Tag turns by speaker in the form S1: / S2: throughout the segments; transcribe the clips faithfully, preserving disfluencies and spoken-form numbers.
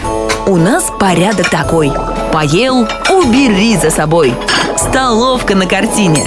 S1: У нас порядок такой: поел — убери за собой. Столовка на картине.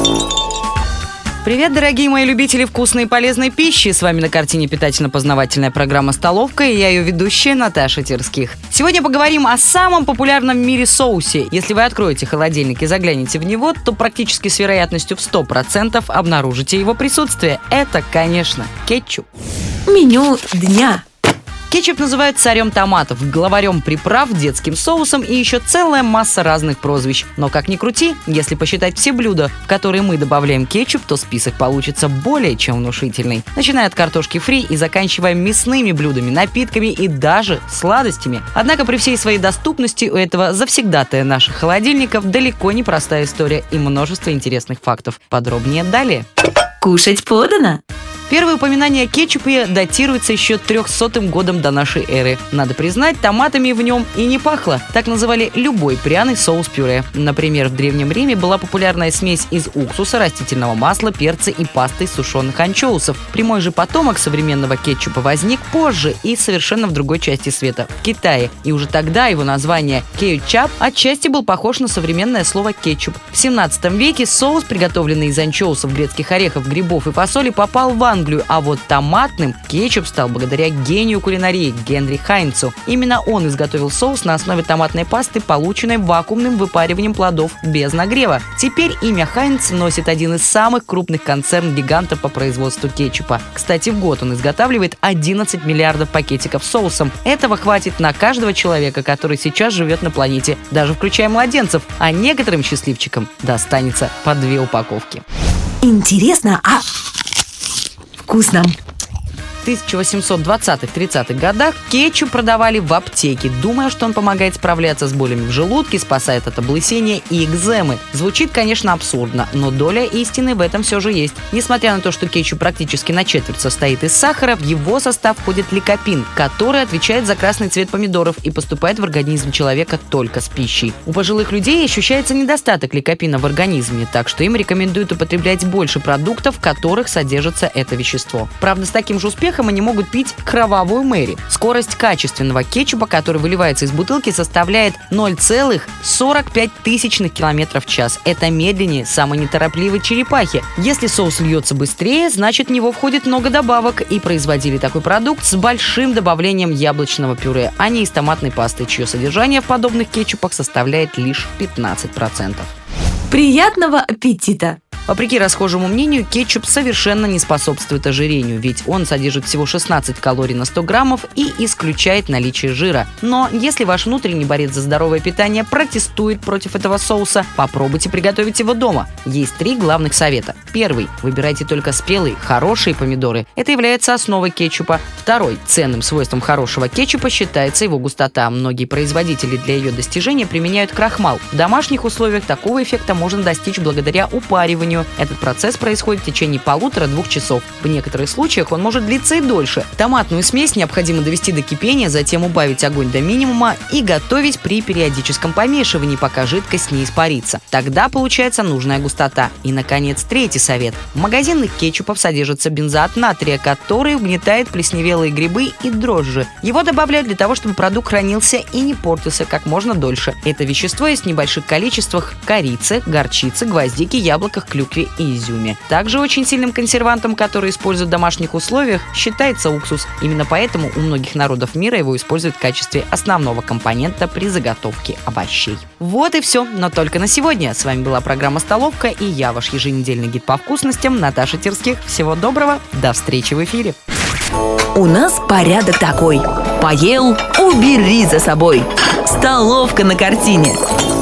S2: Привет, дорогие мои любители вкусной и полезной пищи. С вами на картине питательно-познавательная программа «Столовка», и я ее ведущая Наташа Терских. Сегодня поговорим о самом популярном в мире соусе. Если вы откроете холодильник и заглянете в него, то практически с вероятностью в сто процентов обнаружите его присутствие. Это, конечно, кетчуп.
S1: Меню дня.
S2: Кетчуп называют царем томатов, главарем приправ, детским соусом и еще целая масса разных прозвищ. Но как ни крути, если посчитать все блюда, в которые мы добавляем кетчуп, то список получится более чем внушительный. Начиная от картошки фри и заканчивая мясными блюдами, напитками и даже сладостями. Однако при всей своей доступности у этого завсегдатая наших холодильников далеко не простая история и множество интересных фактов. Подробнее далее.
S1: Кушать подано.
S2: Первое упоминание о кетчупе датируется еще трехсотым годом до нашей эры. Надо признать, томатами в нем и не пахло. Так называли любой пряный соус-пюре. Например, в Древнем Риме была популярная смесь из уксуса, растительного масла, перца и пасты из сушеных анчоусов. Прямой же потомок современного кетчупа возник позже и совершенно в другой части света, в Китае. И уже тогда его название кетчуп отчасти был похож на современное слово кетчуп. В семнадцатом веке соус, приготовленный из анчоусов, грецких орехов, грибов и фасоли, попал в Англию. А вот томатным кетчуп стал благодаря гению кулинарии Генри Хайнцу. Именно он изготовил соус на основе томатной пасты, полученной вакуумным выпариванием плодов без нагрева. Теперь имя Хайнц носит один из самых крупных концерн-гигантов по производству кетчупа. Кстати, в год он изготавливает одиннадцать миллиардов пакетиков с соусом. Этого хватит на каждого человека, который сейчас живет на планете, даже включая младенцев. А некоторым счастливчикам достанется по две упаковки.
S1: Интересно, а... вкусно.
S2: В тысяча восемьсот двадцатых-тридцатых годах кетчуп продавали в аптеке, думая, что он помогает справляться с болями в желудке, спасает от облысения и экземы. Звучит, конечно, абсурдно, но доля истины в этом все же есть. Несмотря на то, что кетчуп практически на четверть состоит из сахара, в его состав входит ликопин, который отвечает за красный цвет помидоров и поступает в организм человека только с пищей. У пожилых людей ощущается недостаток ликопина в организме, так что им рекомендуют употреблять больше продуктов, в которых содержится это вещество. Правда, с таким же успехом они могут пить кровавую Мэри. Скорость качественного кетчупа, который выливается из бутылки, составляет ноль целых сорок пять тысячных километров в час. Это медленнее самой неторопливой черепахи. Если соус льется быстрее, значит в него входит много добавок, и производили такой продукт с большим добавлением яблочного пюре, а не из томатной пасты, чье содержание в подобных кетчупах составляет лишь пятнадцать процентов.
S1: Приятного аппетита!
S2: Вопреки расхожему мнению, кетчуп совершенно не способствует ожирению, ведь он содержит всего шестнадцать калорий на сто граммов и исключает наличие жира. Но если ваш внутренний борец за здоровое питание протестует против этого соуса, попробуйте приготовить его дома. Есть три главных совета. Первый. Выбирайте только спелые, хорошие помидоры. Это является основой кетчупа. Второй. Ценным свойством хорошего кетчупа считается его густота. Многие производители для ее достижения применяют крахмал. В домашних условиях такого эффекта можно достичь благодаря упариванию. Этот процесс происходит в течение полутора-двух часов. В некоторых случаях он может длиться и дольше. Томатную смесь необходимо довести до кипения, затем убавить огонь до минимума и готовить при периодическом помешивании, пока жидкость не испарится. Тогда получается нужная густота. И, наконец, третий совет. В магазинных кетчупах содержится бензоат натрия, который угнетает плесневелые грибы и дрожжи. Его добавляют для того, чтобы продукт хранился и не портился как можно дольше. Это вещество есть в небольших количествах в корице, горчице, гвоздике, яблоках, клюкве и изюме. Также очень сильным консервантом, который используют в домашних условиях, считается уксус. Именно поэтому у многих народов мира его используют в качестве основного компонента при заготовке овощей. Вот и все, но только на сегодня. С вами была программа «Столовка» и я, ваш еженедельный гид по вкусностям, Наташа Терских. Всего доброго, до встречи в эфире.
S1: У нас порядок такой: поел — убери за собой. Столовка на картине.